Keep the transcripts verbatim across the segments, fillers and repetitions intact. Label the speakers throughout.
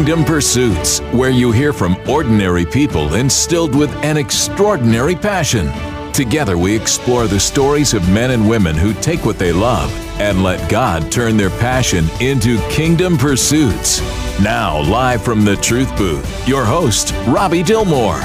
Speaker 1: Kingdom Pursuits, where you hear from ordinary people instilled with an extraordinary passion. Together we explore the stories of men and women who take what they love and let God turn their passion into Kingdom Pursuits. Now, live from the Truth Booth, your host, Robbie Dilmore.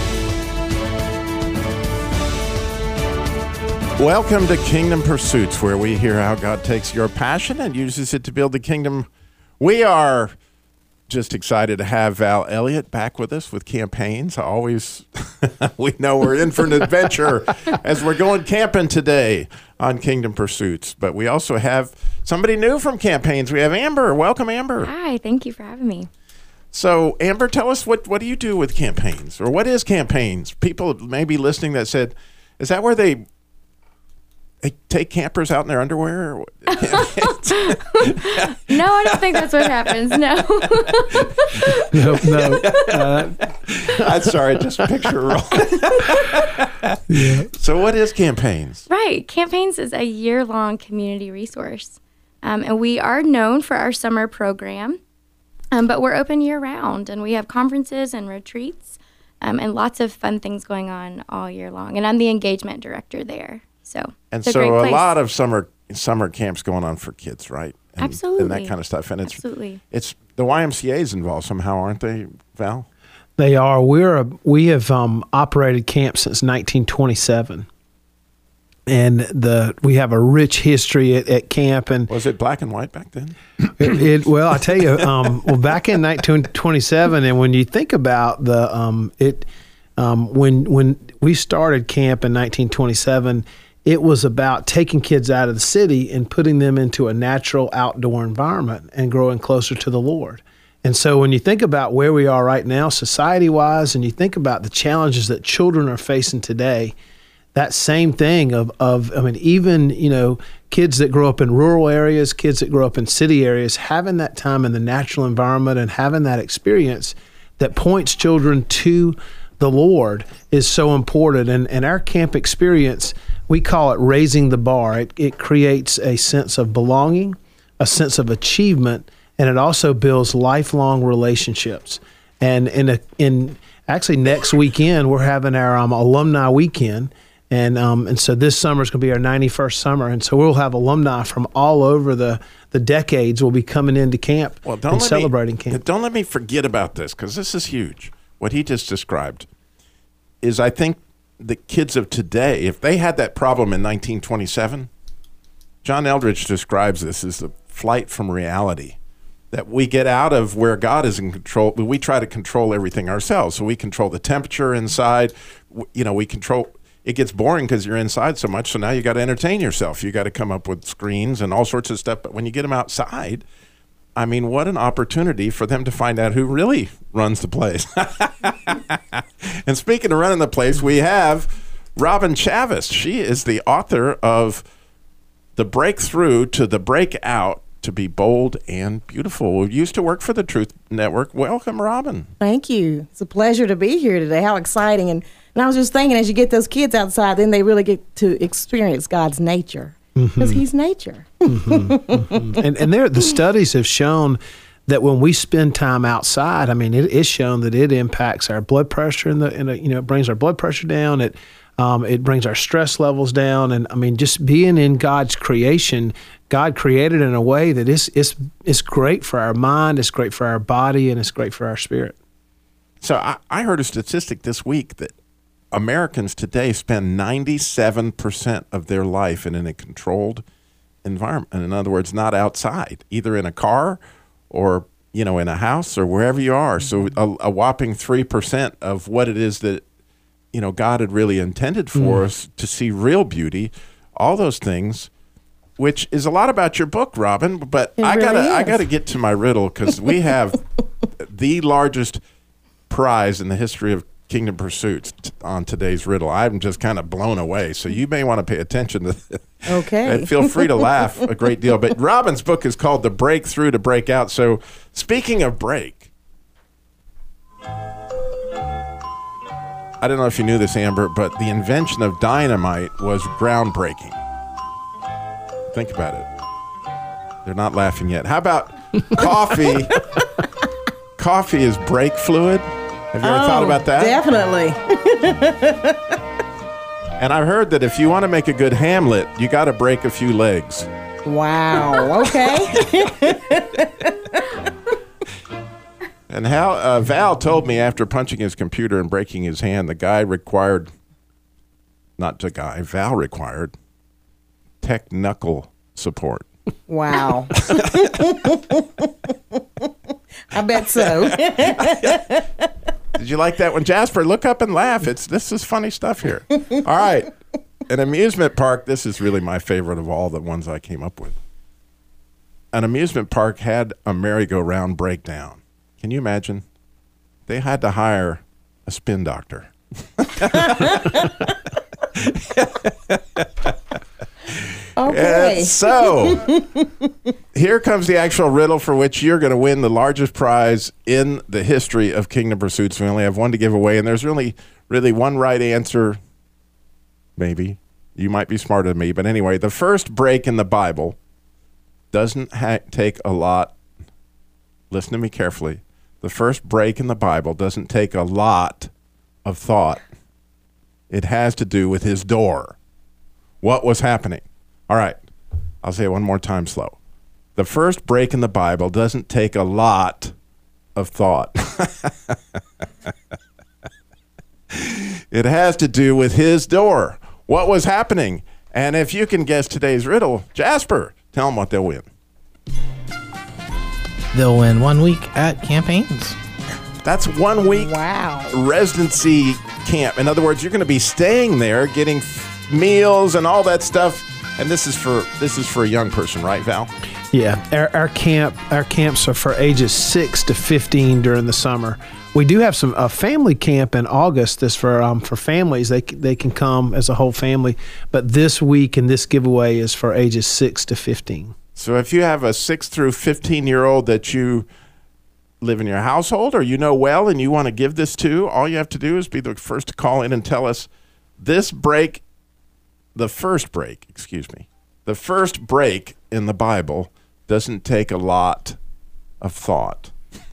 Speaker 2: Welcome to Kingdom Pursuits, where we hear how God takes your passion and uses it to build the kingdom. We are just excited to have Val Elliott back with us with Campaigns. Always, we know we're in for an adventure as we're going camping today on Kingdom Pursuits. But we also have somebody new from Campaigns. We have Amber. Welcome, Amber.
Speaker 3: Hi, thank you for having me.
Speaker 2: So, Amber, tell us, what, what do you do with Campaigns? Or what is Campaigns? People may be listening that said, is that where they... They take campers out in their underwear?
Speaker 3: No, I don't think that's what happens. No.
Speaker 4: no, no. Uh,
Speaker 2: I'm sorry, just picture roll. Yeah. So what is Campaigns?
Speaker 3: Right. Campaigns is a year-long community resource. Um, and we are known for our summer program, um, but we're open year-round. And we have conferences and retreats um, and lots of fun things going on all year long. And I'm the engagement director there. So
Speaker 2: and so a, a lot of summer summer camps going on for kids, right? And,
Speaker 3: Absolutely.
Speaker 2: And that kind of stuff. And it's
Speaker 3: Absolutely.
Speaker 2: It's the Y M C A is involved somehow, aren't they, Val?
Speaker 4: They are. We're a, we have um, operated camps since nineteen twenty-seven, and the we have a rich history at, at camp. And
Speaker 2: was it black and white back then?
Speaker 4: It, it well, I tell you, um, well, back in nineteen twenty-seven, and when you think about the um, it, um, when when we started camp in nineteen twenty-seven. It was about taking kids out of the city and putting them into a natural outdoor environment and growing closer to the Lord. And so when you think about where we are right now, society-wise, and you think about the challenges that children are facing today, that same thing of, of I mean, even, you know, kids that grow up in rural areas, kids that grow up in city areas, having that time in the natural environment and having that experience that points children to the Lord is so important. And, and our camp experience, we call it raising the bar. It, it creates a sense of belonging, a sense of achievement, and it also builds lifelong relationships. And in a, in actually next weekend, we're having our um, alumni weekend. And um, and so this summer is going to be our ninety-first summer. And so we'll have alumni from all over the, the decades will be coming into camp
Speaker 2: well, don't
Speaker 4: and
Speaker 2: let
Speaker 4: celebrating
Speaker 2: me,
Speaker 4: camp.
Speaker 2: Don't let me forget about this, because this is huge. What he just described is, I think, the kids of today, if they had that problem in nineteen twenty-seven, John Eldredge describes this as the flight from reality, that we get out of where God is in control. We try to control everything ourselves. So we control the temperature inside. You know, we control, it gets boring because you're inside so much. So now you got to entertain yourself. You got to come up with screens and all sorts of stuff. But when you get them outside, I mean, what an opportunity for them to find out who really runs the place. And speaking of running the place, we have Robin Chavis. She is the author of The Breakthrough to the Breakout, to be bold and beautiful. We used to work for the Truth Network. Welcome, Robin.
Speaker 5: Thank you. It's a pleasure to be here today. How exciting. And, and I was just thinking, as you get those kids outside, then they really get to experience God's nature. Because mm-hmm. he's nature.
Speaker 4: mm-hmm, mm-hmm. And and there, the studies have shown that when we spend time outside, I mean, it is shown that it impacts our blood pressure, and the, and you know, it brings our blood pressure down. It um, it brings our stress levels down, and I mean, just being in God's creation, God created in a way that is it's it's great for our mind, it's great for our body, and it's great for our spirit.
Speaker 2: So I, I heard a statistic this week that Americans today spend ninety-seven percent of their life in a controlled environment. In other words, not outside, either in a car or, you know, in a house or wherever you are. So a, a whopping three percent of what it is that, you know, God had really intended for mm. us to see real beauty, all those things, which is a lot about your book, Robin. But
Speaker 5: it
Speaker 2: I
Speaker 5: really
Speaker 2: gotta,
Speaker 5: is.
Speaker 2: I gotta get to my riddle, because we have the largest prize in the history of Kingdom Pursuits on today's riddle. I'm just kind of blown away. So you may want to pay attention to this.
Speaker 5: Okay.
Speaker 2: And feel free to laugh a great deal. But Robin's book is called The Breakthrough to Breakout. So speaking of break, I don't know if you knew this, Amber, but the invention of dynamite was groundbreaking. Think about it. They're not laughing yet. How about coffee? coffee is brake fluid. Have you ever
Speaker 5: oh,
Speaker 2: thought about that?
Speaker 5: Definitely.
Speaker 2: And I've heard that if you want to make a good Hamlet, you got to break a few legs.
Speaker 5: Wow. Okay.
Speaker 2: And how uh, Val told me after punching his computer and breaking his hand, the guy required, not the guy, Val required tech knuckle support.
Speaker 5: Wow. I bet so.
Speaker 2: Did you like that one, Jasper? Look up and laugh. It's this is funny stuff here. All right. An amusement park, this is really my favorite of all the ones I came up with. An amusement park had a merry-go-round breakdown. Can you imagine? They had to hire a spin doctor.
Speaker 5: Okay.
Speaker 2: And so, here comes the actual riddle for which you're going to win the largest prize in the history of Kingdom Pursuits. We only have one to give away, and there's really, really one right answer. Maybe. You might be smarter than me. But anyway, the first break in the Bible doesn't ha- take a lot. Listen to me carefully. The first break in the Bible doesn't take a lot of thought. It has to do with his door. What was happening? All right. I'll say it one more time slow. The first break in the Bible doesn't take a lot of thought. It has to do with his door. What was happening? And if you can guess today's riddle, Jasper, tell them what they'll win.
Speaker 6: They'll win one week at Campaigns.
Speaker 2: That's one week
Speaker 5: Wow.
Speaker 2: residency camp. In other words, you're going to be staying there, getting f- meals and all that stuff. And this is for this is for a young person, right, Val?
Speaker 4: Yeah, our, our camp our camps are for ages six to fifteen during the summer. We do have some a family camp in August. That's for um, for families. They c- they can come as a whole family. But this week and this giveaway is for ages six to fifteen.
Speaker 2: So if you have a six through fifteen year old that you live in your household or you know well and you want to give this to, all you have to do is be the first to call in and tell us this break, the first break, excuse me, the first break in the Bible doesn't take a lot of thought.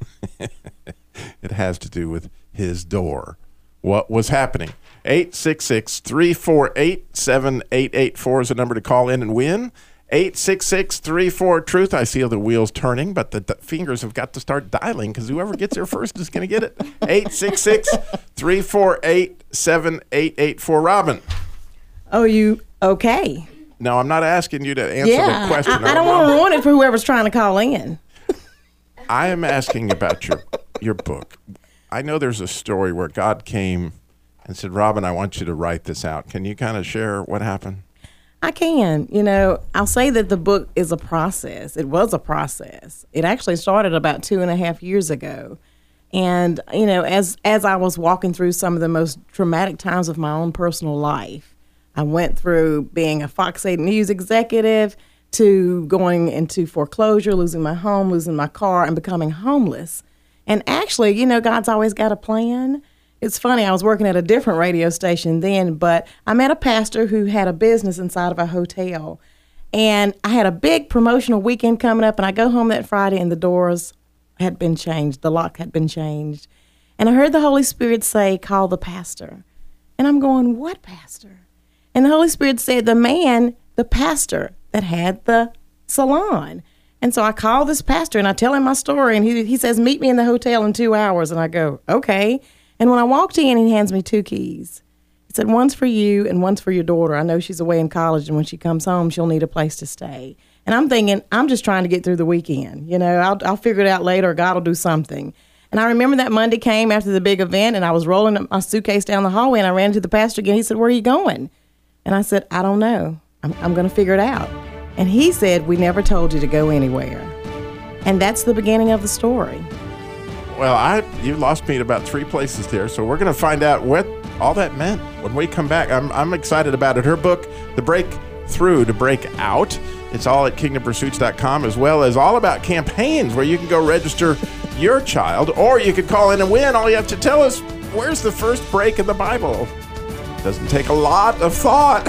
Speaker 2: It has to do with his door. What was happening? eight six six, three four eight, seven eight eight four is the number to call in and win. eight six six, three four, truth. I see the wheels turning, but the, the fingers have got to start dialing because whoever gets there first is going to get it. eight six six, three four eight, seven eight eight four. Robin.
Speaker 5: Oh, you okay?
Speaker 2: No, I'm not asking you to answer
Speaker 5: Yeah.
Speaker 2: the question.
Speaker 5: I, I don't want to ruin it for whoever's trying to call in.
Speaker 2: I am asking about your your book. I know there's a story where God came and said, Robin, I want you to write this out. Can you kind of share what happened?
Speaker 5: I can. You know, I'll say that the book is a process. It was a process. It actually started about two and a half years ago. And, you know, as as I was walking through some of the most traumatic times of my own personal life, I went through being a Fox eight News executive to going into foreclosure, losing my home, losing my car, and becoming homeless. And actually, you know, God's always got a plan. It's funny, I was working at a different radio station then, but I met a pastor who had a business inside of a hotel. And I had a big promotional weekend coming up, and I go home that Friday, and the doors had been changed. The lock had been changed. And I heard the Holy Spirit say, call the pastor. And I'm going, what pastor? And the Holy Spirit said, the man, the pastor that had the salon. And so I call this pastor, and I tell him my story, and he he says, meet me in the hotel in two hours. And I go, okay. And when I walked in, he hands me two keys. He said, one's for you and one's for your daughter. I know she's away in college, and when she comes home, she'll need a place to stay. And I'm thinking, I'm just trying to get through the weekend. You know, I'll, I'll figure it out later. God will do something. And I remember that Monday came after the big event, and I was rolling up my suitcase down the hallway, and I ran into the pastor again. He said, where are you going? And I said, I don't know. I'm, I'm going to figure it out. And he said, we never told you to go anywhere. And that's the beginning of the story.
Speaker 2: Well, I you lost me at about three places there, so we're going to find out what all that meant when we come back. I'm I'm excited about it. Her book, The Breakthrough to Break Out, it's all at kingdom pursuits dot com, as well as all about campaigns where you can go register your child, or you could call in and win. All you have to tell us, where's the first break in the Bible? Doesn't take a lot of thought.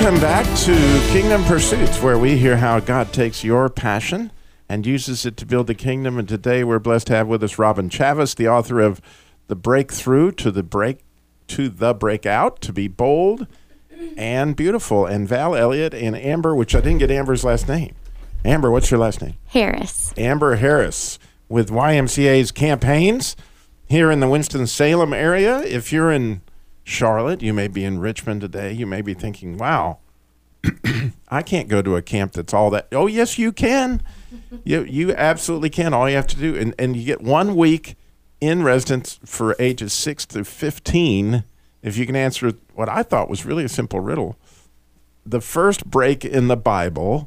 Speaker 2: Welcome back to Kingdom Pursuits, where we hear how God takes your passion and uses it to build the kingdom. And today we're blessed to have with us Robin Chavis, the author of The Breakthrough to the Break to the Breakout, to be bold and beautiful, and Val Elliott and Amber, which I didn't get Amber's last name. Amber, what's your last name?
Speaker 3: Harris.
Speaker 2: Amber Harris with Y M C A's campaigns here in the Winston-Salem area. If you're in Charlotte, you may be in Richmond today. You may be thinking, wow, I can't go to a camp that's all that. Oh, yes, you can. You you absolutely can. All you have to do, and, and you get one week in residence for ages six to fifteen, if you can answer what I thought was really a simple riddle. The first break in the Bible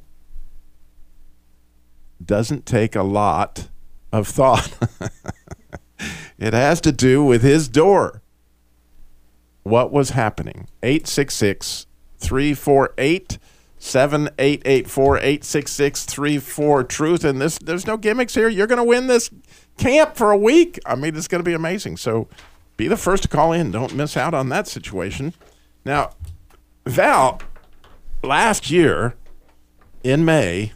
Speaker 2: doesn't take a lot of thought. It has to do with his door. What was happening? eight six six, three four eight, seven eight eight four, eight six six, three four, truth. And this, there's no gimmicks here. You're going to win this camp for a week. I mean, it's going to be amazing. So be the first to call in. Don't miss out on that situation. Now, Val, last year in May,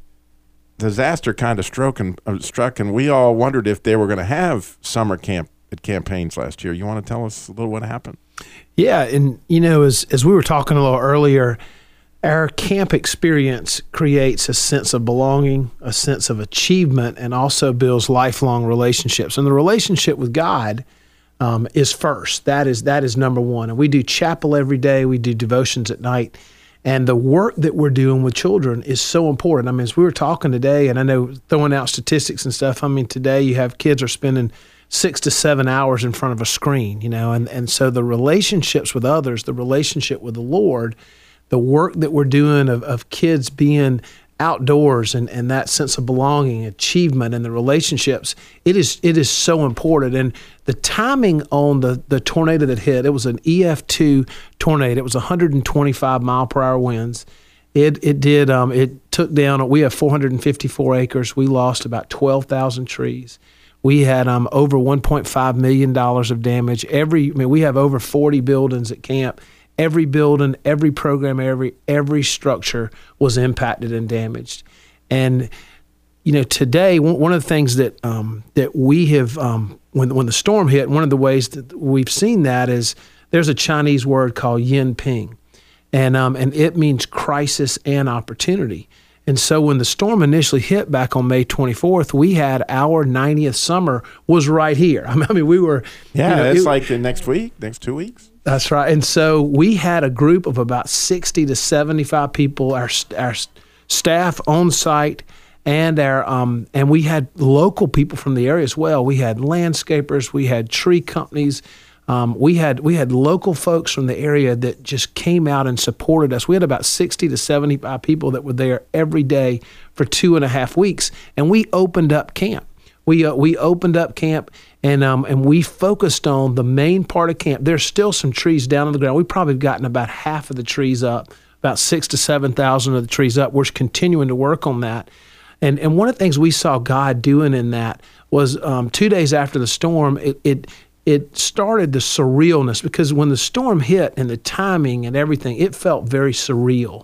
Speaker 2: disaster kind of struck and, uh, struck, and we all wondered if they were going to have summer camp at campaigns last year. You want to tell us a little what happened?
Speaker 4: Yeah, and you know, as as we were talking a little earlier, our camp experience creates a sense of belonging, a sense of achievement, and also builds lifelong relationships. And the relationship with God um, is first. That is that is number one. And we do chapel every day. We do devotions at night. And the work that we're doing with children is so important. I mean, as we were talking today, and I know throwing out statistics and stuff, I mean, today you have kids are spending six to seven hours in front of a screen, you know, and, and so the relationships with others, the relationship with the Lord, the work that we're doing of, of kids being outdoors and, and that sense of belonging, achievement, and the relationships, it is it is so important. And the timing on the, the tornado that hit, it was an E F two tornado. It was one hundred twenty-five mile per hour winds. It it did um it took down. We have four hundred fifty-four acres. We lost about twelve thousand trees. We had um over one point five million dollars of damage. Every I mean we have over forty buildings at camp. Every building, every program, every every structure was impacted and damaged. And you know, today one of the things that um, that we have um, when when the storm hit, one of the ways that we've seen that is there's a Chinese word called yin ping, and um, and it means crisis and opportunity. And so when the storm initially hit back on May twenty-fourth, we had our ninetieth summer was right here. I mean, we were
Speaker 2: yeah,
Speaker 4: you know,
Speaker 2: it's
Speaker 4: it,
Speaker 2: like the next week, next two weeks.
Speaker 4: That's right. And so we had a group of about sixty to seventy-five people, our our staff on site, and our um and we had local people from the area as well. We had landscapers, we had tree companies, um, we had we had local folks from the area that just came out and supported us. We had about sixty to seventy-five people that were there every day for two and a half weeks, and we opened up camp. We uh, we opened up camp, and um and we focused on the main part of camp. There's still some trees down on the ground. We probably have gotten about half of the trees up, about six to seven thousand of the trees up. We're continuing to work on that, and and one of the things we saw God doing in that was um, two days after the storm, it it it started the surrealness, because when the storm hit and the timing and everything, it felt very surreal.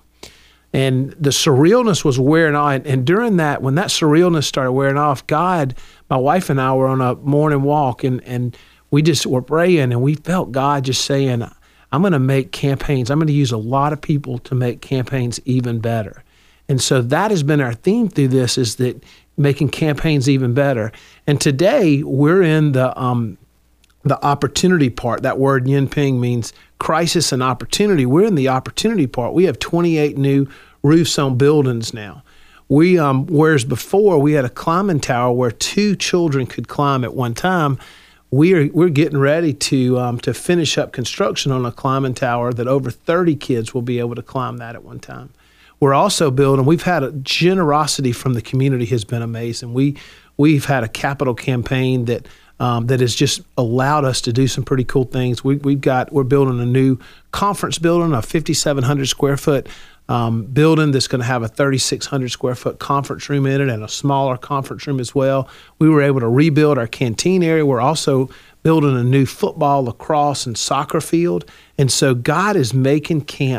Speaker 4: And the surrealness was wearing off. And during that, when that surrealness started wearing off, God, my wife and I were on a morning walk, and, and we just were praying, and we felt God just saying, I'm going to make campaigns. I'm going to use a lot of people to make campaigns even better. And so that has been our theme through this, is that making campaigns even better. And today we're in the um, the opportunity part. That word yin ping means crisis and opportunity. We're in the opportunity part. We have twenty-eight new roofs on buildings now. We um, whereas before we had a climbing tower where two children could climb at one time. We're we're getting ready to um, to finish up construction on a climbing tower that over thirty kids will be able to climb that at one time. We're also building. We've had a generosity from the community has been amazing. We we've had a capital campaign that. Um, that has just allowed us to do some pretty cool things. We, we've got, we're building a new conference building, a fifty-seven hundred square foot um, building that's going to have a thirty-six hundred square foot conference room in it and a smaller conference room as well. We were able to rebuild our canteen area. We're also building a new football, lacrosse, and soccer field. And so God is making camp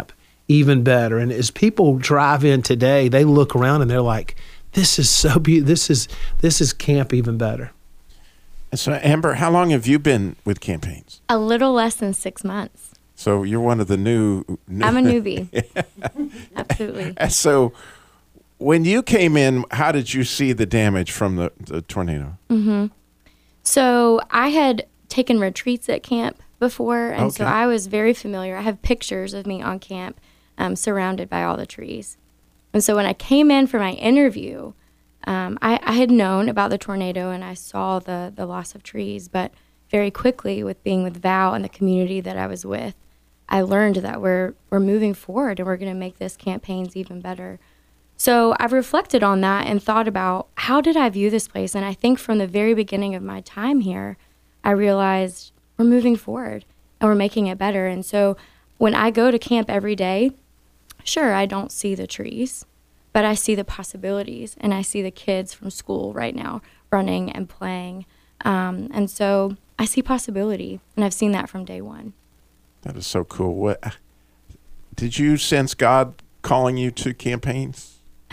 Speaker 4: even better. And as people drive in today, they look around and they're like, this is so beautiful. This is, this is camp even better.
Speaker 2: So, Amber, how long have you been with Campaigns?
Speaker 3: A little less than six months.
Speaker 2: So you're one of the new... new
Speaker 3: I'm a newbie. Absolutely.
Speaker 2: So when you came in, how did you see the damage from the, the tornado?
Speaker 3: Mm-hmm. So I had taken retreats at camp before, and
Speaker 2: Okay.
Speaker 3: so I was very familiar. I have pictures of me on camp um, surrounded by all the trees. And so when I came in for my interview, um, I, I had known about the tornado and I saw the, the loss of trees, but very quickly with being with Val and the community that I was with, I learned that we're we're moving forward and we're going to make this Campaigns even better. So I've reflected on that and thought about how did I view this place? And I think from the very beginning of my time here, I realized we're moving forward and we're making it better. And so when I go to camp every day, sure, I don't see the trees, but I see the possibilities and I see the kids from school right now running and playing. Um, and so I see possibility, and I've seen that from day one.
Speaker 2: That is so cool. What did you sense God calling you to Campaigns?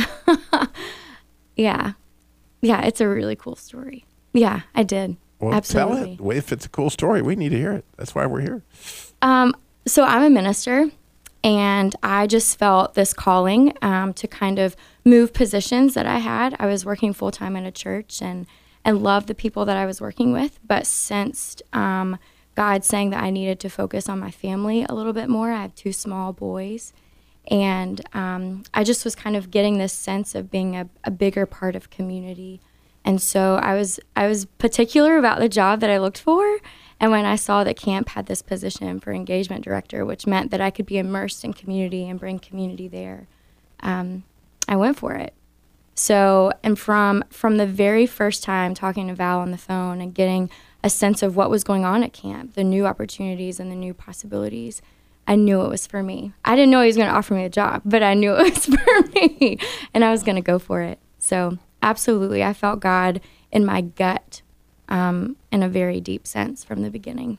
Speaker 3: Yeah. Yeah, it's a really cool story. Yeah, I did.
Speaker 2: Well,
Speaker 3: Absolutely.
Speaker 2: tell it. If it's a cool story, we need to hear it. That's why we're here.
Speaker 3: Um, so I'm a minister, and I just felt this calling um, to kind of move positions that I had. I was working full-time in a church and, and loved the people that I was working with, but sensed um, God saying that I needed to focus on my family a little bit more. I have two small boys. And um, I just was kind of getting this sense of being a, a bigger part of community. And so I was I was particular about the job that I looked for. And when I saw that camp had this position for engagement director, which meant that I could be immersed in community and bring community there, um, I went for it. So, and from from the very first time talking to Val on the phone and getting a sense of what was going on at camp, the new opportunities and the new possibilities, I knew it was for me. I didn't know he was going to offer me a job, but I knew it was for me, and I was going to go for it. So absolutely, I felt God in my gut um, in a very deep sense from the beginning.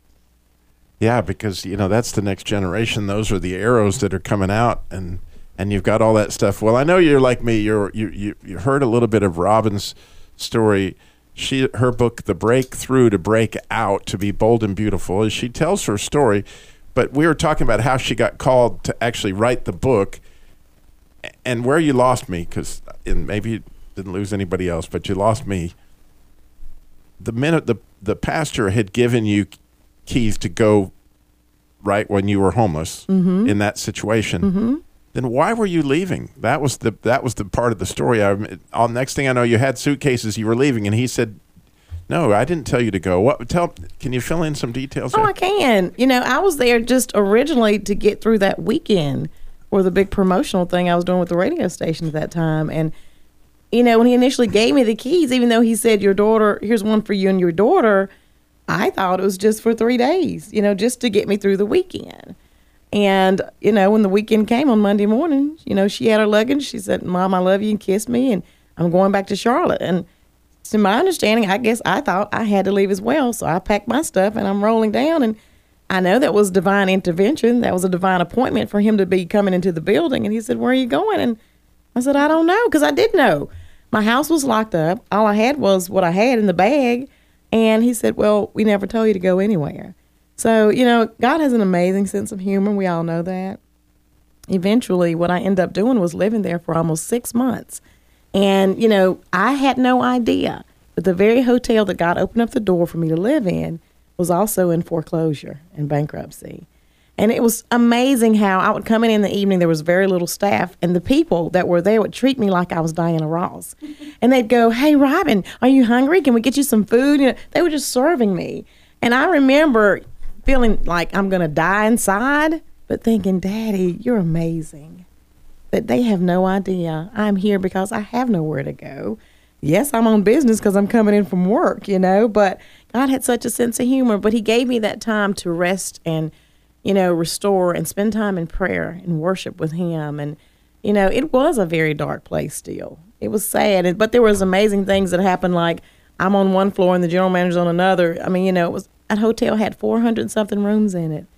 Speaker 2: Yeah, because, you know, that's the next generation. Those are the arrows that are coming out, and and you've got all that stuff. Well, I know you're like me. You're you you, you heard a little bit of Robin's story. She her book, The Breakthrough to Break Out, to Be Bold and Beautiful, she tells her story. But we were talking about how she got called to actually write the book, and where you lost me, because maybe you didn't lose anybody else, but you lost me. The minute the the pastor had given you keys to go, right when you were homeless
Speaker 5: Mm-hmm.
Speaker 2: in that situation,
Speaker 5: Mm-hmm.
Speaker 2: then why were you leaving? That was the that was the part of the story. I, on next thing I know, you had suitcases, you were leaving, and he said, "No, I didn't tell you to go." What? Tell? Can you fill in some details?
Speaker 5: Oh,
Speaker 2: there?
Speaker 5: I can. You know, I was there just originally to get through that weekend for the big promotional thing I was doing with the radio station at that time. And, you know, when he initially gave me the keys, even though he said, your daughter, here's one for you and your daughter, I thought it was just for three days, you know, just to get me through the weekend. And, you know, when the weekend came on Monday morning, you know, she had her luggage. She said, "Mom, I love you," and kissed me. And I'm going back to Charlotte. And to my understanding, I guess I thought I had to leave as well. So I packed my stuff and I'm rolling down. And I know that was divine intervention. That was a divine appointment for him to be coming into the building. And he said, "Where are you going?" And I said, "I don't know," because I did know. My house was locked up. All I had was what I had in the bag. And he said, "Well, we never told you to go anywhere." So, you know, God has an amazing sense of humor. We all know that. Eventually, what I ended up doing was living there for almost six months. And, you know, I had no idea, but the very hotel that God opened up the door for me to live in was also in foreclosure and bankruptcy. And it was amazing how I would come in in the evening, there was very little staff, and the people that were there would treat me like I was Diana Ross. And they'd go, "Hey, Robin, are you hungry? Can we get you some food?" You know, they were just serving me. And I remember feeling like I'm going to die inside, but thinking, "Daddy, you're amazing." That they have no idea I'm here because I have nowhere to go. Yes, I'm on business because I'm coming in from work, you know, but God had such a sense of humor. But he gave me that time to rest and, you know, restore and spend time in prayer and worship with him. And, you know, it was a very dark place still. It was sad, and, but there was amazing things that happened, like I'm on one floor and the general manager's on another. I mean, you know, it was, that hotel had four hundred something rooms in it.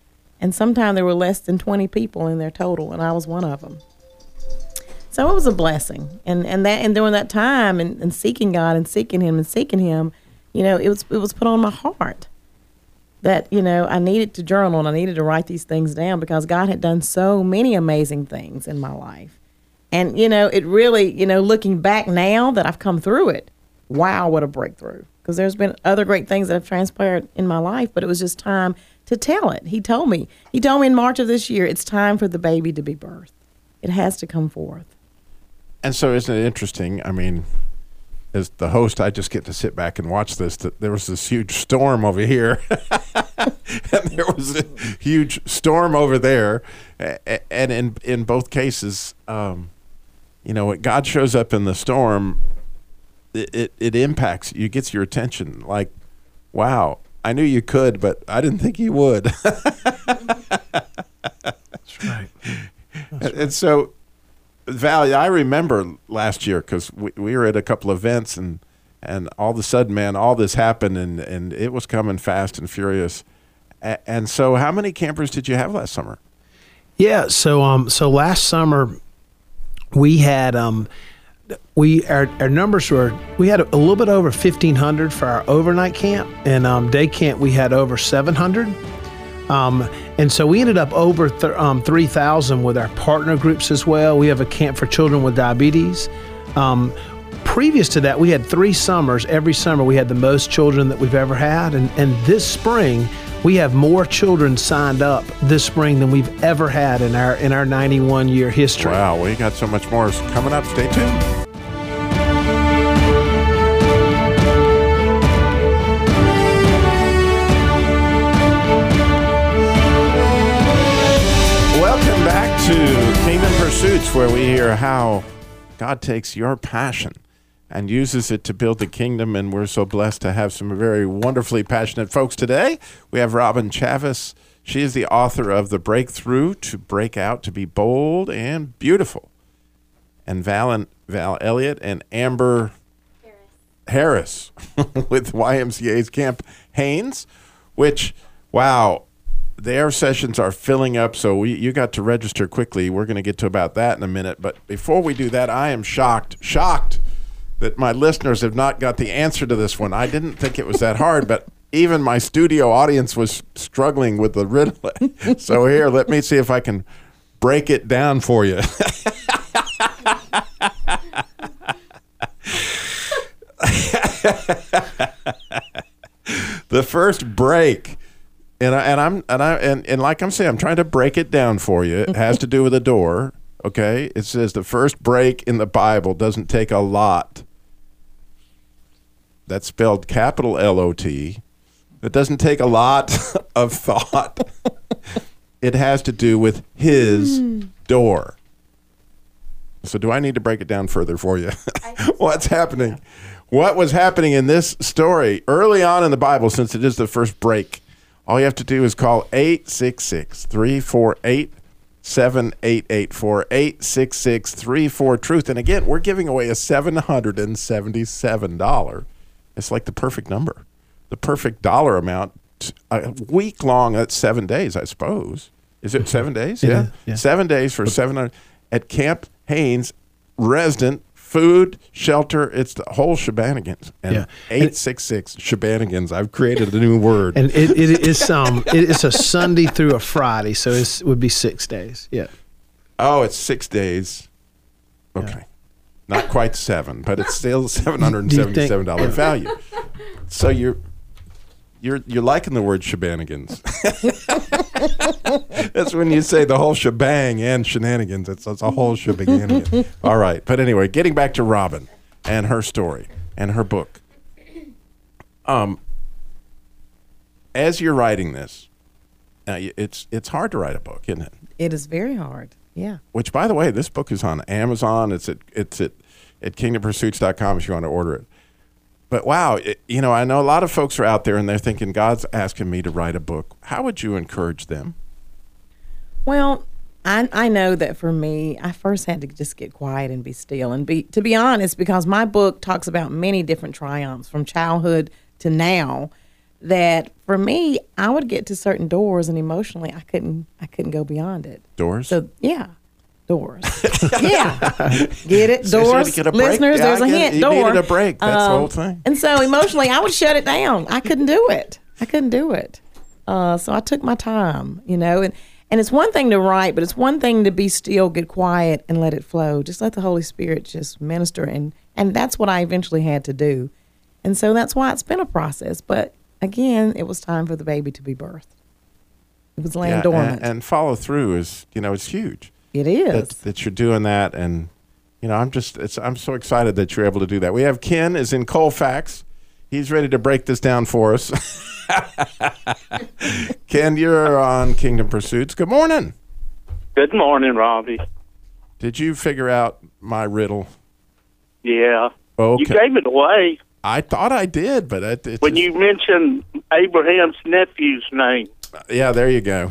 Speaker 5: And sometimes there were less than twenty people in their total, and I was one of them. So it was a blessing. And and that and during that time and, and seeking God and seeking him and seeking him, you know, it was it was put on my heart that, you know, I needed to journal and I needed to write these things down because God had done so many amazing things in my life. And, you know, it really, you know, looking back now that I've come through it, wow, what a breakthrough. Because there's been other great things that have transpired in my life, but it was just time to tell it. He told me. He told me in March of this year, it's time for the baby to be birthed. It has to come forth.
Speaker 2: And so isn't it interesting? I mean, as the host, I just get to sit back and watch this. That there was this huge storm over here, and there was a huge storm over there. And in in both cases, um, you know, when God shows up in the storm, it, it, it impacts you, gets your attention. Like, wow, I knew you could, but I didn't think you would.
Speaker 4: That's right. That's
Speaker 2: and,
Speaker 4: right.
Speaker 2: and so, Val, I remember last year because we, we were at a couple of events, and and all of a sudden, man, all this happened, and, and it was coming fast and furious. A, and so, how many campers did you have last summer?
Speaker 4: Yeah, so um, so last summer we had um, we our, our numbers were we had a, a little bit over fifteen hundred for our overnight camp, and um, day camp we had over seven hundred. Um, and so we ended up over th- um, three thousand with our partner groups as well. We have a camp for children with diabetes. Um, previous to that, we had three summers. Every summer we had the most children that we've ever had. And, and this spring, we have more children signed up this spring than we've ever had in our in our ninety-one year history.
Speaker 2: Wow, we got so much more coming up. Stay tuned. Welcome back to Kingdom Pursuits, where we hear how God takes your passion and uses it to build the kingdom, and we're so blessed to have some very wonderfully passionate folks today. We have Robin Chavis. She is the author of The Breakthrough, To Break Out, To Be Bold and Beautiful. And Val, and Val Elliott and Amber Harris, Harris with Y M C A's Camp Haines, which, wow, their sessions are filling up, so we, you got to register quickly. We're going to get to about that in a minute. But before we do that, I am shocked, shocked that my listeners have not got the answer to this one. I didn't think it was that hard, but even my studio audience was struggling with the riddle. So here, let me see if I can break it down for you. The first break. And, I, and I'm and I and, and like I'm saying, I'm trying to break it down for you. It has to do with a door, okay? It says the first break in the Bible doesn't take a lot. That's spelled capital L O T. It doesn't take a lot of thought. It has to do with his mm. door. So do I need to break it down further for you? What's happening? What was happening in this story early on in the Bible, since it is the first break? All you have to do is call eight six six, three four eight, seven eight eight four, eight six six, three four, truth. And again, we're giving away a seven hundred seventy-seven dollars. It's like the perfect number, the perfect dollar amount. A week long, that's seven days, I suppose. Is it seven days? Yeah.
Speaker 4: yeah.
Speaker 2: Seven days for seven hundred at Camp Haines, resident, food, shelter, it's the whole shebanigans. And
Speaker 4: yeah.
Speaker 2: eight six six shebanigans. I've created a new word.
Speaker 4: And it, it is um it is a Sunday through a Friday, so it's, it would be six days. Yeah.
Speaker 2: Oh, it's six days. Okay. Yeah. Not quite seven, but it's still seven hundred seventy-seven dollars
Speaker 4: think,
Speaker 2: value. So you're you're you're liking the word shebanigans. That's when you say the whole shebang and shenanigans. It's, it's a whole shebang. All right. But anyway, getting back to Robin and her story and her book. Um, as you're writing this, uh, it's it's hard to write a book, isn't it?
Speaker 5: It is very hard. Yeah.
Speaker 2: Which, by the way, this book is on Amazon. It's at it's at, at kingdom pursuits dot com if you want to order it. But wow, it, you know, I know a lot of folks are out there and they're thinking, God's asking me to write a book. How would you encourage them?
Speaker 5: Well, I I know that for me, I first had to just get quiet and be still and be, to be honest, because my book talks about many different triumphs from childhood to now that for me, I would get to certain doors, and emotionally, I couldn't. I couldn't go beyond it.
Speaker 2: Doors.
Speaker 5: So yeah, doors. yeah, get it?
Speaker 2: So you had
Speaker 5: Doors.
Speaker 2: to get a break.
Speaker 5: Listeners,
Speaker 2: Yeah,
Speaker 5: there's
Speaker 2: I
Speaker 5: a
Speaker 2: get it.
Speaker 5: hint.
Speaker 2: You
Speaker 5: Door.
Speaker 2: needed a break. That's the whole thing.
Speaker 5: And so emotionally, I would shut it down. I couldn't do it. I couldn't do it. Uh, so I took my time, you know, and, and it's one thing to write, but it's one thing to be still, get quiet, and let it flow. Just let the Holy Spirit just minister. And, and that's what I eventually had to do. And so that's why it's been a process. But again, it was time for the baby to be birthed. It was laying
Speaker 2: Yeah,
Speaker 5: dormant.
Speaker 2: and, and follow through is, you know, it's huge.
Speaker 5: It is.
Speaker 2: That, that you're doing that, and you know, I'm just, it's, I'm so excited that you're able to do that. We have Ken is in Colfax. He's ready to break this down for us. Ken, you're on Kingdom Pursuits. Good morning.
Speaker 7: Good morning, Robbie.
Speaker 2: Did you figure out my riddle?
Speaker 7: Yeah.
Speaker 2: Okay.
Speaker 7: You gave it away
Speaker 2: I thought I did, but it, it
Speaker 7: when
Speaker 2: just,
Speaker 7: you mentioned Abraham's nephew's name.
Speaker 2: yeah, there you go.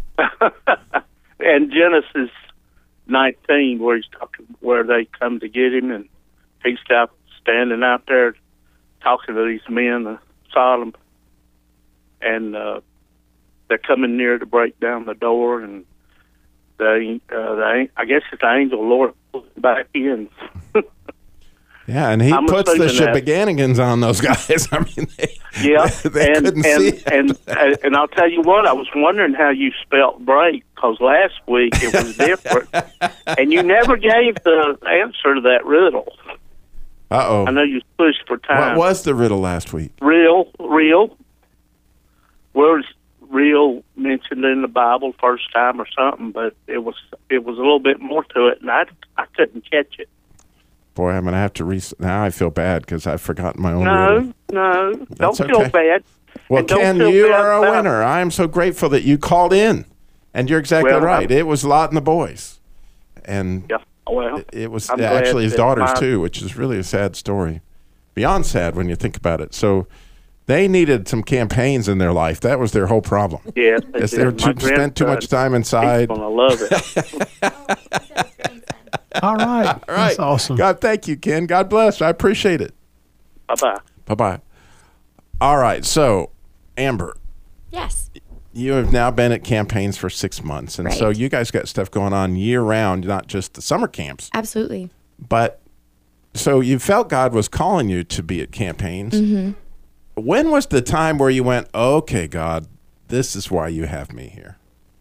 Speaker 7: And Genesis nineteen, where he's talking, where they come to get him, and he's out standing out there talking to these men of Sodom, and uh, they're coming near to break down the door, and they, uh, they, I guess it's the angel Lord pulls him back in.
Speaker 2: Yeah, and he
Speaker 7: I'm
Speaker 2: puts the
Speaker 7: assuming that-
Speaker 2: Shebbeganigans on those guys. I mean, they,
Speaker 7: Yeah,
Speaker 2: they
Speaker 7: and
Speaker 2: couldn't
Speaker 7: and,
Speaker 2: see it.
Speaker 7: and and and I'll tell you what, I was wondering how you spelt break, because last week it was different, and you never gave the answer to that riddle.
Speaker 2: Uh-oh.
Speaker 7: I know you pushed for time.
Speaker 2: What was the riddle last week?
Speaker 7: Real, real. Where's real mentioned in the Bible first time or something? But it was it was a little bit more to it, and I I couldn't catch it.
Speaker 2: Boy, I'm going to have to re- now I feel bad because I've forgotten my own
Speaker 7: No,
Speaker 2: riddle.
Speaker 7: no, don't
Speaker 2: That's
Speaker 7: feel
Speaker 2: okay.
Speaker 7: bad.
Speaker 2: Well,
Speaker 7: And don't
Speaker 2: Ken,
Speaker 7: feel
Speaker 2: you
Speaker 7: bad
Speaker 2: are a
Speaker 7: about-
Speaker 2: winner. I am so grateful that you called in. And you're exactly
Speaker 7: Well,
Speaker 2: right.
Speaker 7: I'm-
Speaker 2: It was Lot and the boys. And
Speaker 7: Yeah, well,
Speaker 2: it, it was
Speaker 7: I'm
Speaker 2: actually
Speaker 7: glad
Speaker 2: his
Speaker 7: that
Speaker 2: daughters,
Speaker 7: my-
Speaker 2: too, which is really a sad story. Beyond sad when you think about it. So they needed some campaigns in their life. That was their whole problem.
Speaker 7: Yes,
Speaker 2: Yes, they were too, spent too much time
Speaker 7: He's
Speaker 2: inside.
Speaker 7: gonna love it.
Speaker 4: All right.
Speaker 2: All right.
Speaker 4: That's awesome.
Speaker 2: God, thank you, Ken. God bless. I appreciate it.
Speaker 7: Bye bye.
Speaker 2: Bye-bye. All right. So, Amber,
Speaker 3: Yes.
Speaker 2: you have now been at campaigns for six months. And so
Speaker 3: Right.
Speaker 2: you guys got stuff going on year round, not just the summer camps.
Speaker 3: Absolutely.
Speaker 2: But so you felt God was calling you to be at campaigns.
Speaker 3: Mm-hmm.
Speaker 2: When was the time where you went, okay, God, this is why you have me here?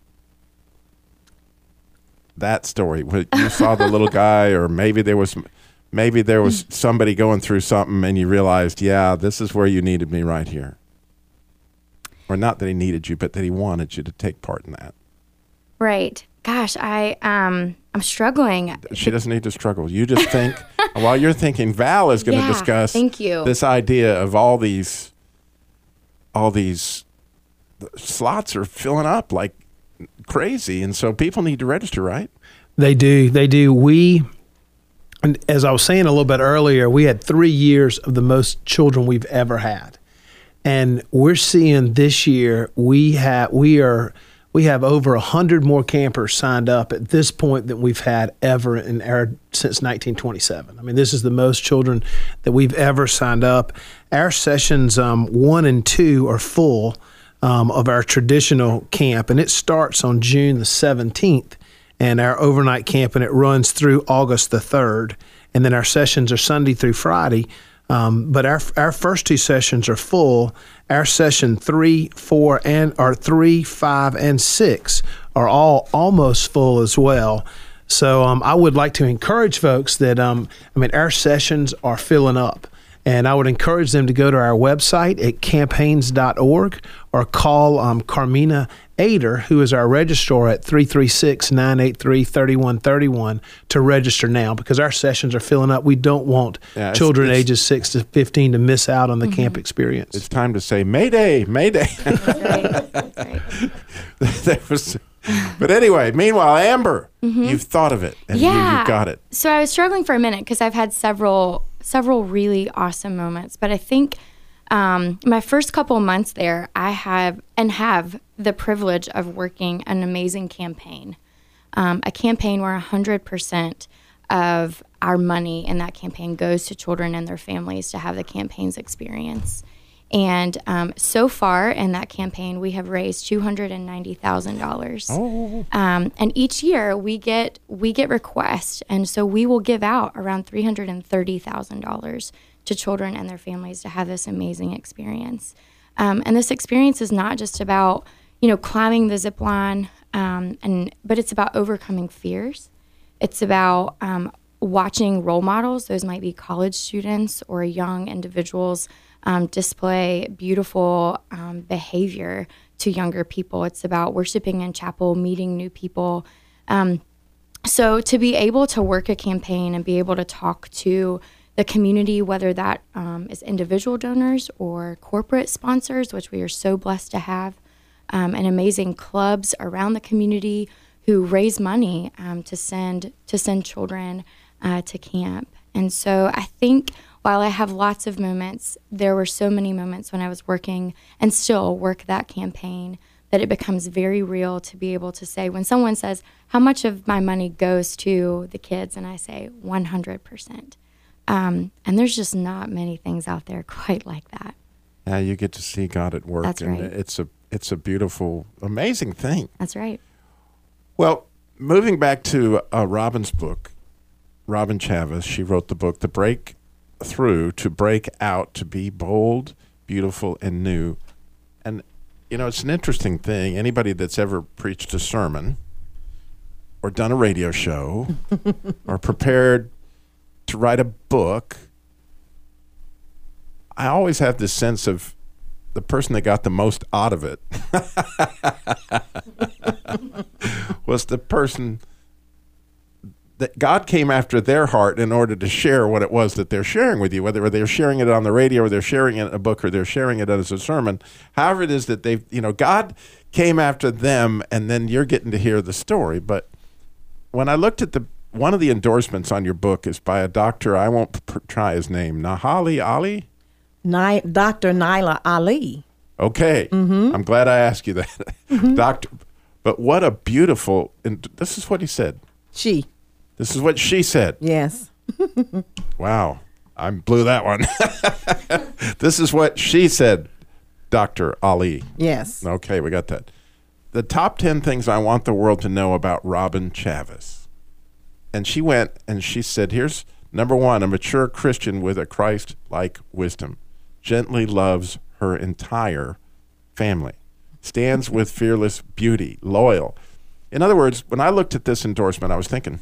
Speaker 2: That story. When you saw the little guy, or maybe there was maybe there was somebody going through something and you realized, yeah, this is where you needed me right here. Or not that he needed you, but that he wanted you to take part in that.
Speaker 3: Right. Gosh, I um I'm struggling.
Speaker 2: She doesn't need to struggle. You just think, while you're thinking, Val is going to
Speaker 3: Yeah,
Speaker 2: discuss
Speaker 3: thank you.
Speaker 2: this idea of all these, all these slots are filling up like crazy. And so people need to register, right?
Speaker 4: They do. They do. We, and as I was saying a little bit earlier, we had three years of the most children we've ever had. And we're seeing this year, we have, we are, we have over a hundred more campers signed up at this point than we've had ever in our, since nineteen twenty-seven. I mean, this is the most children that we've ever signed up. Our sessions, um, one and two are full, um, of our traditional camp, and it starts on June the seventeenth. And our overnight camp, and it runs through August the third. And then our sessions are Sunday through Friday. Um, but our our first two sessions are full. Our session three, four, and or three, five, and six are all almost full as well. So um, I would like to encourage folks that um, I mean our sessions are filling up. And I would encourage them to go to our website at campaigns dot org or call um, Carmina Ader, who is our registrar, at three three six, nine eight three, three one three one to register now, because our sessions are filling up. We don't want
Speaker 2: Yeah, it's-
Speaker 4: children
Speaker 2: it's-
Speaker 4: ages six to fifteen to miss out on the camp experience.
Speaker 2: It's time to say, Mayday, Mayday.
Speaker 3: That's right. That's right.
Speaker 2: There was, but anyway, meanwhile, Amber, you've thought of it, and you,
Speaker 3: Yeah.
Speaker 2: you got it.
Speaker 3: So I was struggling for a minute because I've had several several really awesome moments, but I think um, my first couple of months there, I have and have the privilege of working an amazing campaign, um, a campaign where one hundred percent of our money in that campaign goes to children and their families to have the campaign's experience. And um, so far in that campaign, we have raised two hundred ninety thousand dollars.
Speaker 2: Oh.
Speaker 3: Um, and each year we get we get requests, and so we will give out around three hundred thirty thousand dollars to children and their families to have this amazing experience. Um, and this experience is not just about, you know, climbing the zip line, um, and but it's about overcoming fears. It's about um, watching role models. Those might be college students or young individuals. Um, display beautiful um, behavior to younger people. It's about worshiping in chapel, meeting new people. Um, so to be able to work a campaign and be able to talk to the community, whether that um, is individual donors or corporate sponsors, which we are so blessed to have, um, and amazing clubs around the community who raise money um, to send to send children uh, to camp. And so I think while I have lots of moments, there were so many moments when I was working and still work that campaign that it becomes very real to be able to say, when someone says, how much of my money goes to the kids? And I say one hundred percent. Um, and there's just not many things out there quite like that.
Speaker 2: Yeah, you get to see God at work.
Speaker 3: That's
Speaker 2: and
Speaker 3: right.
Speaker 2: It's a, it's a beautiful, amazing thing.
Speaker 3: That's right.
Speaker 2: Well, moving back to uh, Robin's book, Robin Chavez, she wrote the book, The Breakthrough, to break out, to be bold, beautiful, and new. And, you know, it's an interesting thing. Anybody that's ever preached a sermon or done a radio show or prepared to write a book, I always have this sense of the person that got the most out of it was the person that God came after their heart in order to share what it was that they're sharing with you, whether they're sharing it on the radio or they're sharing it in a book or they're sharing it as a sermon. However it is that they've, you know, God came after them, and then you're getting to hear the story. But when I looked at the, one of the endorsements on your book is by a doctor, I won't pr- try his name, Nahali Ali?
Speaker 5: Ni- Doctor Nyla Ali.
Speaker 2: Okay. Mm-hmm. I'm glad I asked you that. Mm-hmm. Doctor, but what a beautiful, and this is what he said.
Speaker 5: She.
Speaker 2: This is what she said.
Speaker 5: Yes.
Speaker 2: Wow. I blew that one. This is what she said, Doctor Ali.
Speaker 5: Yes.
Speaker 2: Okay, we got that. The top ten things I want the world to know about Robin Chavez. And she went and she said, here's number one, a mature Christian with a Christ-like wisdom. Gently loves her entire family. Stands with fearless beauty. Loyal. In other words, when I looked at this endorsement, I was thinking,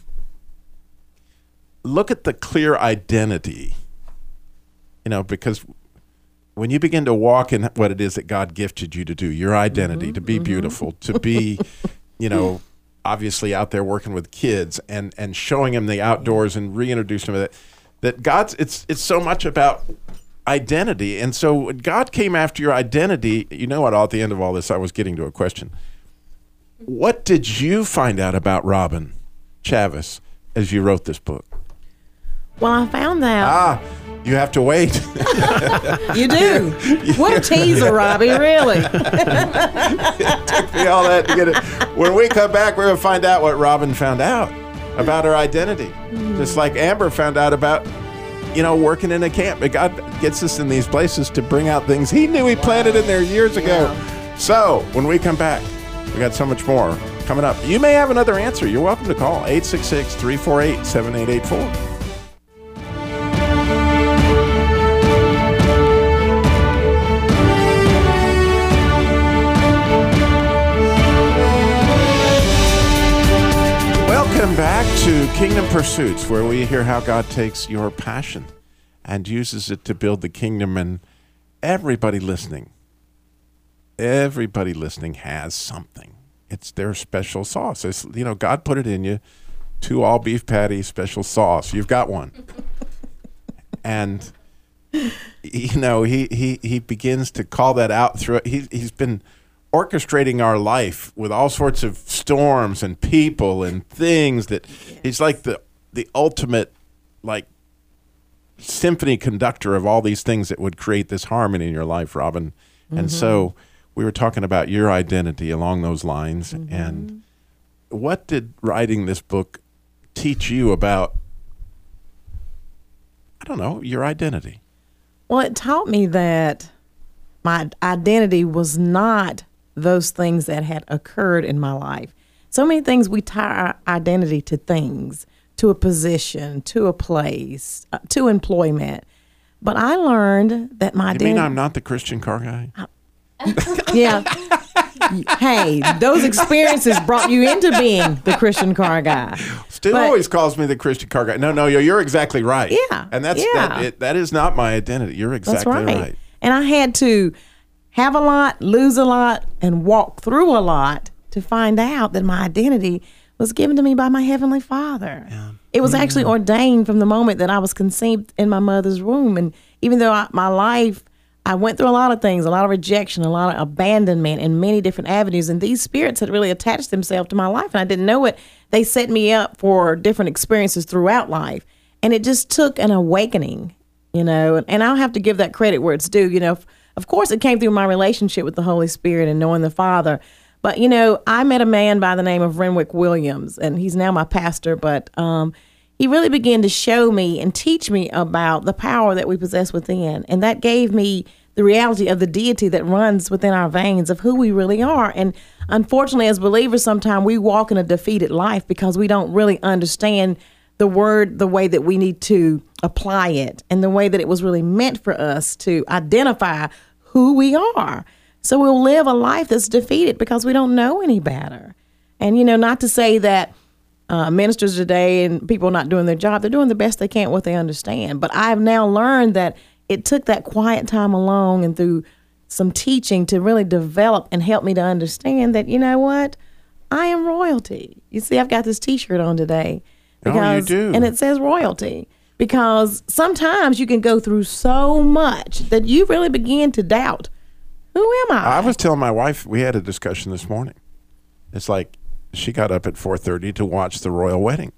Speaker 2: look at the clear identity, you know, because when you begin to walk in what it is that God gifted you to do, your identity, mm-hmm, to be mm-hmm. beautiful, to be, you know, obviously out there working with kids and, and showing them the outdoors and reintroducing them to that, that God's, it's, it's so much about identity. And so when God came after your identity, you know what, at the end of all this, I was getting to a question. What did you find out about Robin Chavez as you wrote this book?
Speaker 5: Well, I found out.
Speaker 2: Ah, you have to wait.
Speaker 5: You do. What a teaser, Robbie, really.
Speaker 2: It took me all that to get it. When we come back, we're going to find out what Robin found out about her identity. Mm. Just like Amber found out about, you know, working in a camp. But God gets us in these places to bring out things He knew He planted in there years ago.
Speaker 5: Yeah.
Speaker 2: So when we come back, we got so much more coming up. You may have another answer. You're welcome to call eight six six, three four eight, seven eight eight four. Welcome back to Kingdom Pursuits, where we hear how God takes your passion and uses it to build the kingdom. And everybody listening, everybody listening has something. It's their special sauce. It's, you know, God put it in you. Two all beef patties, special sauce. You've got one. And, you know, he, he, he begins to call that out through it. He, he's been orchestrating our life with all sorts of storms and people and things that yes. He's like the the ultimate like symphony conductor of all these things that would create this harmony in your life, Robin. Mm-hmm. And so we were talking about your identity along those lines. Mm-hmm. And what did writing this book teach you about, I don't know, your identity?
Speaker 5: Well, it taught me that my identity was not those things that had occurred in my life. So many things we tie our identity to things, to a position, to a place, uh, to employment. But I learned that my
Speaker 2: You
Speaker 5: identity.
Speaker 2: mean I'm not the Christian car guy?
Speaker 5: Yeah. Hey, those experiences brought you into being the Christian car guy.
Speaker 2: Stu
Speaker 5: But-
Speaker 2: always calls me the Christian car guy. No, no, you're, you're exactly right.
Speaker 5: Yeah,
Speaker 2: And that's
Speaker 5: yeah.
Speaker 2: that, it, that is not my identity. You're exactly
Speaker 5: That's right.
Speaker 2: right.
Speaker 5: And I had to have a lot, lose a lot, and walk through a lot to find out that my identity was given to me by my Heavenly Father. Yeah. It was actually ordained from the moment that I was conceived in my mother's womb. And even though I, my life, I went through a lot of things, a lot of rejection, a lot of abandonment in many different avenues. And these spirits had really attached themselves to my life, and I didn't know it. They set me up for different experiences throughout life. And it just took an awakening, you know, and, and I'll have to give that credit where it's due. You know, f- of course, it came through my relationship with the Holy Spirit and knowing the Father. But, you know, I met a man by the name of Renwick Williams, and he's now my pastor. But um, he really began to show me and teach me about the power that we possess within. And that gave me the reality of the deity that runs within our veins of who we really are. And unfortunately, as believers, sometimes we walk in a defeated life because we don't really understand the word the way that we need to apply it and the way that it was really meant for us to identify who we are. So we'll live a life that's defeated because we don't know any better. And, you know, not to say that uh, ministers today and people not doing their job, they're doing the best they can, what they understand. But I've now learned that it took that quiet time along and through some teaching to really develop and help me to understand that, you know what, I am royalty. You see, I've got this T-shirt on today. Because,
Speaker 2: oh, you do.
Speaker 5: And it says royalty. Because sometimes you can go through so much that you really begin to doubt, who am I?
Speaker 2: I was telling my wife, we had a discussion this morning. It's like she got up at four thirty to watch the royal wedding.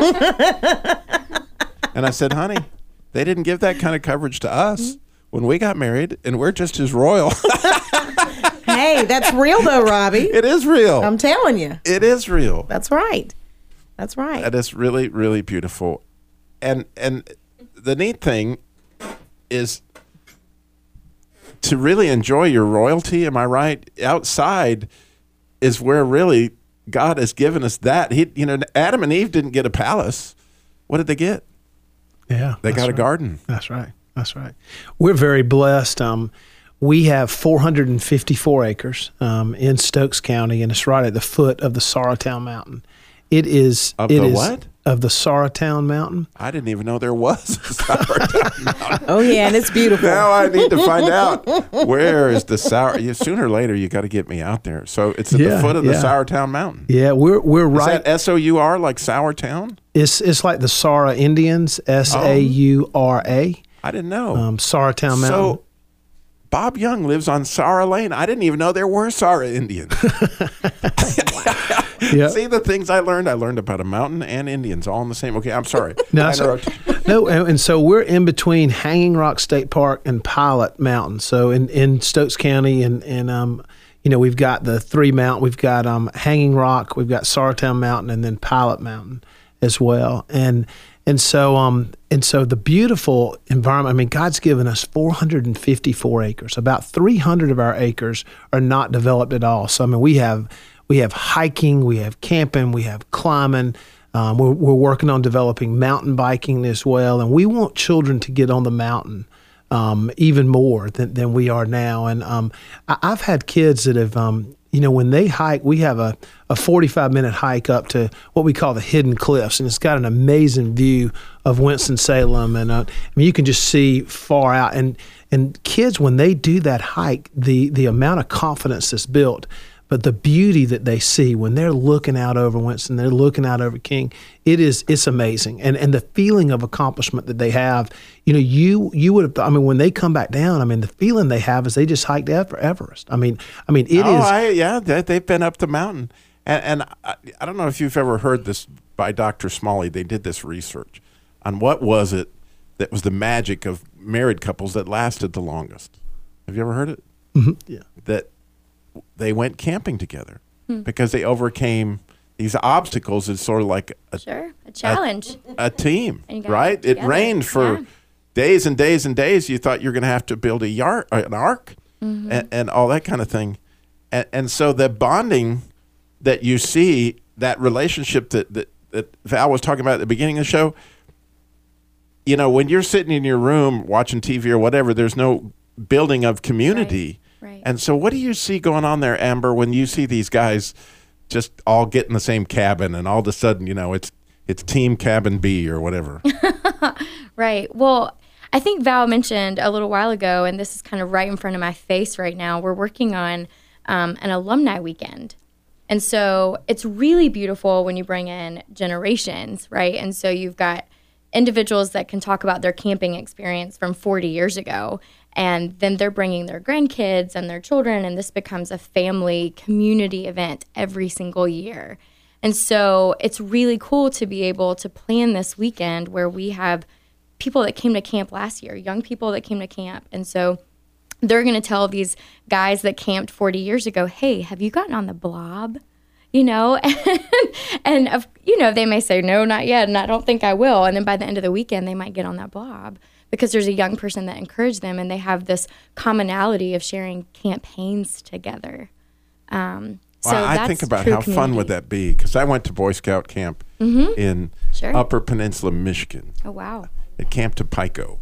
Speaker 2: And I said, honey, they didn't give that kind of coverage to us when we got married, and we're just as royal.
Speaker 5: Hey, that's real though, Robbie.
Speaker 2: It is real.
Speaker 5: I'm telling you.
Speaker 2: It is real.
Speaker 5: That's right. That's right.
Speaker 2: That is really, really beautiful. And and the neat thing is to really enjoy your royalty, am I right? Outside is where really God has given us that. He, you know, Adam and Eve didn't get a palace. What did they get?
Speaker 4: Yeah,
Speaker 2: They
Speaker 4: that's
Speaker 2: got a
Speaker 4: right.
Speaker 2: garden.
Speaker 4: That's right. That's right. We're very blessed. Um, we have four hundred fifty-four acres um, in Stokes County, and it's right at the foot of the Sorrowtown Mountain. It is
Speaker 2: Of
Speaker 4: it
Speaker 2: the
Speaker 4: is-
Speaker 2: what?
Speaker 4: Of the Sorrowtown Mountain.
Speaker 2: I didn't even know there was a Sourtown Mountain.
Speaker 5: Oh, yeah, and it's beautiful.
Speaker 2: Now I need to find out where is the sour. You, sooner or later, you got to get me out there. So it's at
Speaker 4: Yeah,
Speaker 2: the foot of the
Speaker 4: yeah.
Speaker 2: Sourtown Mountain.
Speaker 4: Yeah, we're we're
Speaker 2: Is
Speaker 4: right.
Speaker 2: that S O U R like Sourtown?
Speaker 4: It's it's like the Sara Indians, S A U R A,
Speaker 2: I didn't know.
Speaker 4: um, Sorrowtown Mountain.
Speaker 2: So Bob Young lives on Sarah Lane. I didn't even know there were Sarah Indians.
Speaker 4: Yeah.
Speaker 2: See the things I learned? I learned about a mountain and Indians all in the same. Okay, I'm sorry.
Speaker 4: No,
Speaker 2: I
Speaker 4: so,
Speaker 2: interrupted.
Speaker 4: no, and, and so we're in between Hanging Rock State Park and Pilot Mountain. So in, in Stokes County, and and um, you know, we've got the three mountain. We've got um Hanging Rock, we've got Sorrowtown Mountain, and then Pilot Mountain as well. And and so um and so the beautiful environment. I mean, God's given us four hundred fifty-four acres. About three hundred of our acres are not developed at all. So I mean, we have. We have hiking, we have camping, we have climbing. Um, we're, we're working on developing mountain biking as well. And we want children to get on the mountain um, even more than, than we are now. And um, I, I've had kids that have, um, you know, when they hike, we have a, a forty-five minute hike up to what we call the Hidden Cliffs. And it's got an amazing view of Winston-Salem. And uh, I mean, you can just see far out. And, and kids, when they do that hike, the, the amount of confidence that's built, but the beauty that they see when they're looking out over Winston, they're looking out over King, it is, it's amazing. And and the feeling of accomplishment that they have, you know, you you would have, I mean, when they come back down, I mean, the feeling they have is they just hiked Ever- Everest. I mean, I mean, it
Speaker 2: oh,
Speaker 4: is.
Speaker 2: I, yeah, they, they've been up the mountain. And, and I, I don't know if you've ever heard this by Doctor Smalley. They did this research on what was it that was the magic of married couples that lasted the longest. Have you ever heard it?
Speaker 4: Mhm, yeah.
Speaker 2: That they went camping together because they overcame these obstacles. It's sort of like a,
Speaker 3: Sure, a challenge.
Speaker 2: a team,
Speaker 3: And you gotta
Speaker 2: right?
Speaker 3: get
Speaker 2: It
Speaker 3: together.
Speaker 2: rained for
Speaker 3: Yeah.
Speaker 2: days and days and days. You thought you were going to have to build a yard, an ark,
Speaker 3: Mm-hmm.
Speaker 2: and, and all that kind of thing. And, and so the bonding that you see, that relationship that, that, that Val was talking about at the beginning of the show, you know, when you're sitting in your room watching T V or whatever, there's no building of community.
Speaker 3: Right, right.
Speaker 2: And so what do you see going on there, Amber, when you see these guys just all get in the same cabin and all of a sudden, you know, it's it's Team Cabin B or whatever?
Speaker 3: Right. Well, I think Val mentioned a little while ago, and this is kind of right in front of my face right now, we're working on um, an alumni weekend. And so it's really beautiful when you bring in generations, right? And so you've got individuals that can talk about their camping experience from forty years ago, and then they're bringing their grandkids and their children, and this becomes a family community event every single year. And so it's really cool to be able to plan this weekend where we have people that came to camp last year, young people that came to camp. And so they're going to tell these guys that camped forty years ago, hey, have you gotten on the Blob? You know, and, and of, you know, they may say, no, not yet, and I don't think I will. And then by the end of the weekend, they might get on that Blob because there's a young person that encouraged them, and they have this commonality of sharing campaigns together. Um, so
Speaker 2: well, I
Speaker 3: that's
Speaker 2: think about
Speaker 3: true
Speaker 2: how
Speaker 3: community.
Speaker 2: fun would that be, because I went to Boy Scout camp
Speaker 3: Mm-hmm.
Speaker 2: in
Speaker 3: Sure.
Speaker 2: Upper Peninsula, Michigan,
Speaker 3: Oh, wow.
Speaker 2: at Camp Topeka.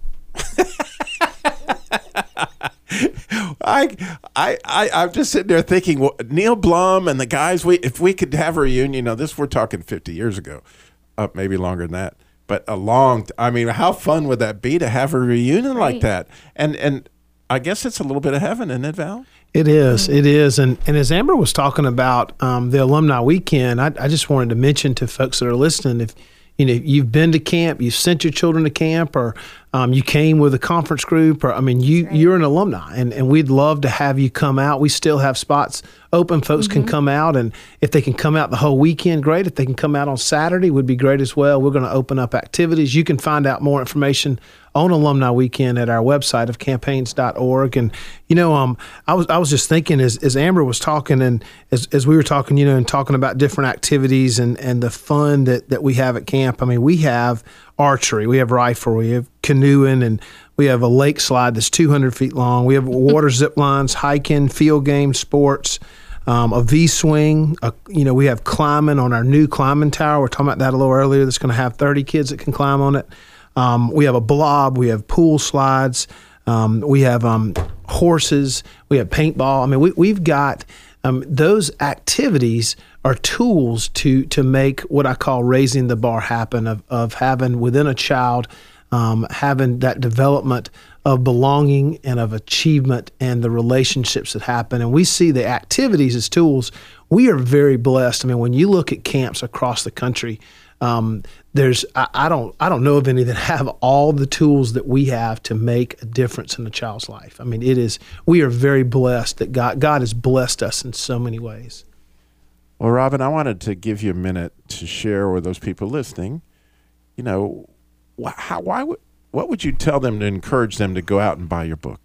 Speaker 2: I, I, I, I'm just sitting there thinking, well, Neil Blum and the guys, we, if we could have a reunion, you know, this, we're talking fifty years ago, uh, maybe longer than that, but a long, I mean, how fun would that be to have a reunion like
Speaker 3: Right.
Speaker 2: that? And, and I guess it's a little bit of heaven, isn't it, Val?
Speaker 4: It is. It is. And and as Amber was talking about um, the alumni weekend, I, I just wanted to mention to folks that are listening, if you know you've been to camp, you've sent your children to camp, or um, you came with a conference group, or I mean, you
Speaker 3: Right.
Speaker 4: you're an alumni, and, and we'd love to have you come out. We still have spots open. Folks
Speaker 3: Mm-hmm.
Speaker 4: can come out, and if they can come out the whole weekend, great. If they can come out on Saturday, would be great as well. We're going to open up activities. You can find out more information on Alumni Weekend at our website of campaigns dot org. And you know, um, I was I was just thinking as, as Amber was talking, and as, as we were talking, you know, and talking about different activities and, and the fun that, that we have at camp. I mean, we have archery, we have rifle, we have canoeing, and we have a lake slide that's two hundred feet long. We have water zip lines, hiking, field game sports. Um, a V-swing, a, you know, we have climbing on our new climbing tower. We're talking about that a little earlier. That's going to have thirty kids that can climb on it. Um, we have a blob. We have pool slides. Um, we have um, horses. We have paintball. I mean, we, we've got um, those activities are tools to to make what I call raising the bar happen, of, of having within a child, um, having that development of belonging and of achievement and the relationships that happen. And we see the activities as tools. We are very blessed. I mean, when you look at camps across the country, um, there's I, I don't I don't know of any that have all the tools that we have to make a difference in a child's life. I mean, it is we are very blessed that God God has blessed us in so many ways.
Speaker 2: Well, Robin, I wanted to give you a minute to share with those people listening, you know, wh- how, why would, what would you tell them to encourage them to go out and buy your book?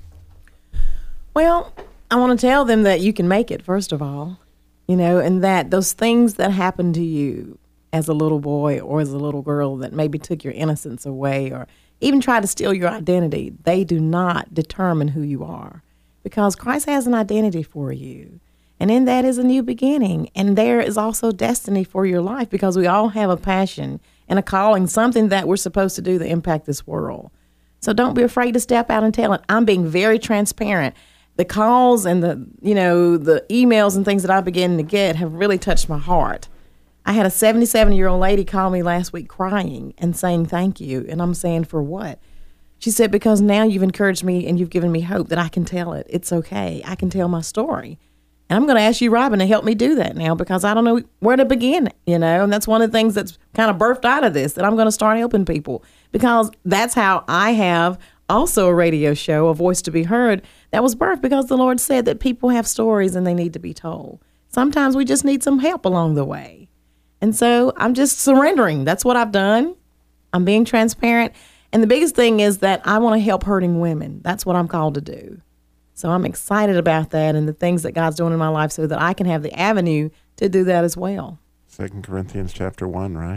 Speaker 5: Well, I want to tell them that you can make it, first of all, you know, and that those things that happened to you as a little boy or as a little girl that maybe took your innocence away or even tried to steal your identity, they do not determine who you are, because Christ has an identity for you. And in that is a new beginning. And there is also destiny for your life, because we all have a passion and a calling, something that we're supposed to do to impact this world. So don't be afraid to step out and tell it. I'm being very transparent. The calls and the, you know, the emails and things that I'm beginning to get have really touched my heart. I had a seventy-seven-year-old lady call me last week crying and saying thank you. And I'm saying, for what? She said, because now you've encouraged me and you've given me hope that I can tell it. It's okay. I can tell my story. And I'm going to ask you, Robin, to help me do that now, because I don't know where to begin, you know, and that's one of the things that's kind of birthed out of this, that I'm going to start helping people, because that's how I have also a radio show, A Voice to Be Heard, that was birthed because the Lord said that people have stories and they need to be told. Sometimes we just need some help along the way. And so I'm just surrendering. That's what I've done. I'm being transparent. And the biggest thing is that I want to help hurting women. That's what I'm called to do. So I'm excited about that and the things that God's doing in my life so that I can have the avenue to do that as well.
Speaker 2: Second Corinthians chapter one, right?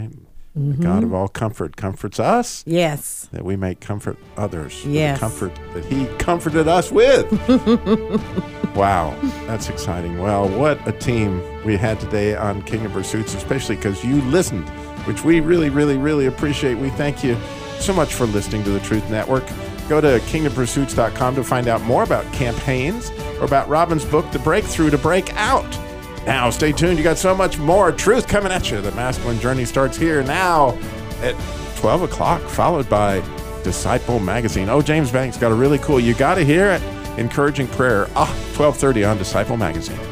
Speaker 5: Mm-hmm.
Speaker 2: The God of all comfort comforts us.
Speaker 5: Yes.
Speaker 2: That we may comfort others.
Speaker 5: Yes.
Speaker 2: With the comfort that he comforted us with. Wow, that's exciting. Well, what a team we had today on Kingdom Pursuits, especially because you listened, which we really, really, really appreciate. We thank you so much for listening to the Truth Network. Go to kingdom pursuits dot com to find out more about Camp Haines or about Robin's book, The Breakthrough to Break Out. Now, stay tuned. You got so much more truth coming at you. The Masculine Journey starts here now at twelve o'clock, followed by Disciple Magazine. Oh, James Banks got a really cool, you got to hear it, encouraging prayer. Ah, twelve thirty on Disciple Magazine.